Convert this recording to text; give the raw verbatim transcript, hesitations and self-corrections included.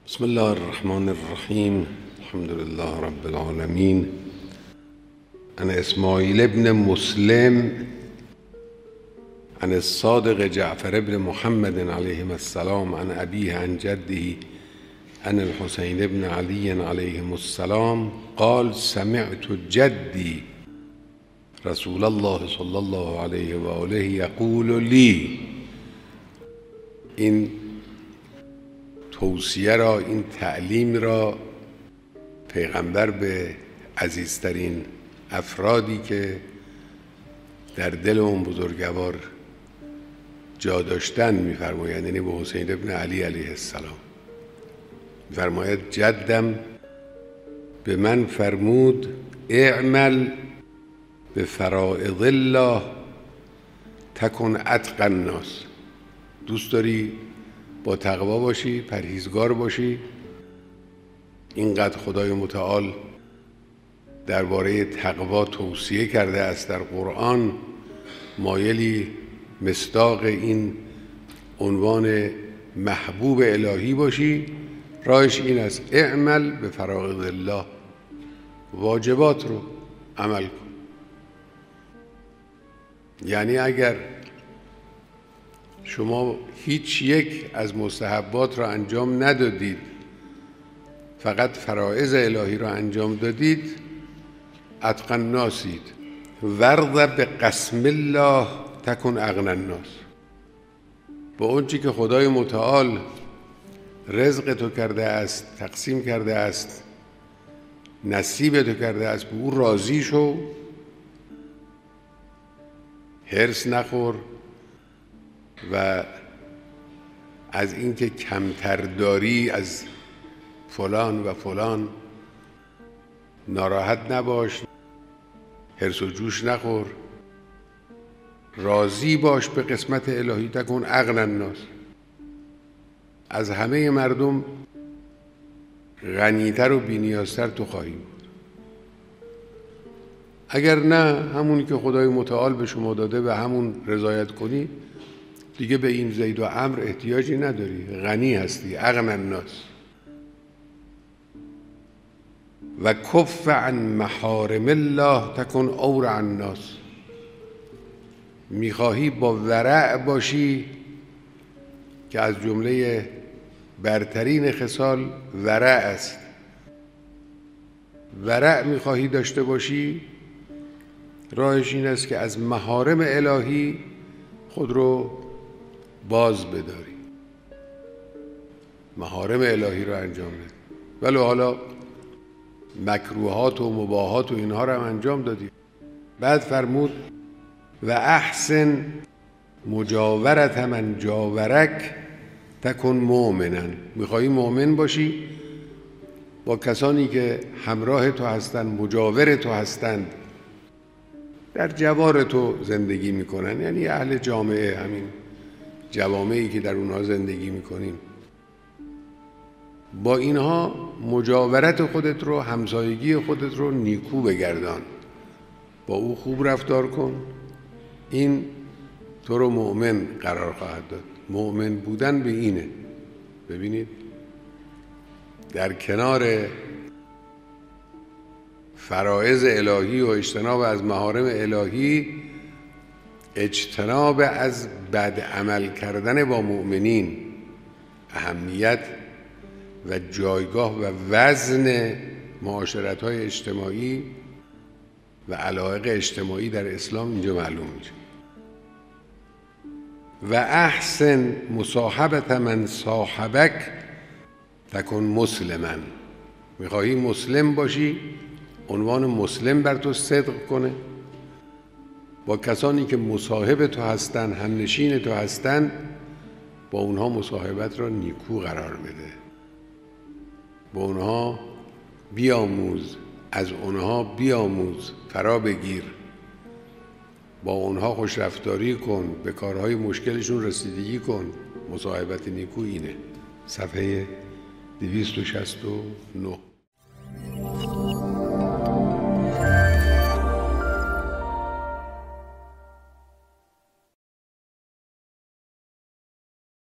بسم الله الرحمن الرحیم. الحمد لله رب العالمين. عن اسماعیل بن مسلم عن الصادق جعفر بن محمد علیهم السلام عن أبيه عن جده عن الحسين بن علي عليهم السلام قال سمعت جدي رسول الله صلی الله علیه و آله یقول لی. این توصیه را، این تعلیم را پیغمبر به عزیزترین افرادی که در دل اون بزرگوار جا داشتن می‌فرماید، یعنی به حسین ابن علی علیه السلام می‌فرماید جدم به من فرمود اعمل به فرائض الله تکن اتقی الناس. دوست داری با تقوا باشی، پرهیزگار باشی؟ اینقدر خدای متعال درباره تقوا توصیه کرده است در قرآن، مایلی مصداق این عنوان محبوب الهی باشی. راهش این است اعمل به فرائض الله، واجبات رو عمل کن. یعنی اگر شما هیچ یک از مستحبات را انجام ندادید، فقط فرائض الهی را انجام دادید، اتقی الناسید. ورض به قسم الله تکن اغنی الناس. با اون چی که خدای متعال رزق تو کرده است، تقسیم کرده است، نصیب تو کرده است، به او راضی شو. حرص نخور و از اینکه کمتر داری از فلان و فلان ناراحت نباش، حرص و جوش نخور، راضی باش به قسمت الهی. تکن اغنی الناس. از همه مردم غنیتر و بی‌نیازتر تو خواهی بود. اگر نه، همونی که خدای متعال به شما داده به همون رضایت کنی، دیگه به این زید و عمرو احتیاجی نداری، غنی هستی. اغنی الناس. و کف عن محارم الله تکن اورع الناس. میخواهی با ورع باشی، که از جمله برترین خصال ورع است. ورع میخواهی داشته باشی، راهش این است که از محارم الهی خود رو باز بداری، محارم الهی رو انجام بده. ولی حالا مکروهات و مباحات و اینها رو هم انجام دادی. بعد فرمود و احسن مجاورت من جاورک تکن مؤمنا. میخوایی مؤمن باشی، با کسانی که همراه تو هستند، مجاور تو هستند، در جوار تو زندگی میکنن، یعنی اهل جامعه، همین جوامعی که در اونها زندگی میکنیم، با اینها مجاورت خودت رو، همسایگی خودت رو نیکو بگردان، با او خوب رفتار کن. این تو رو مؤمن قرار خواهد داد. مؤمن بودن به اینه. ببینید، در کنار فرائض الهی و اجتناب از محارم الهی، اجتناب از بد عمل کردن با مؤمنین اهمیت و جایگاه و وزن معاشرت‌های اجتماعی و علایق اجتماعی در اسلام اینجا معلوم میشه. و احسن مصاحبت من صاحبک تکن مسلما. میخواهی مسلم باشی، عنوان مسلم بر تو صدق کنه. با کسانی که مصاحب تو هستن، همنشین تو هستن، با اونها مصاحبت را نیکو قرار بده. با اونها بیاموز، از اونها بیاموز، فرا بگیر، با اونها خوش رفتاری کن، به کارهای مشکلشون رسیدگی کن. مصاحبت نیکو اینه. صفحه دویست و شصت و نه.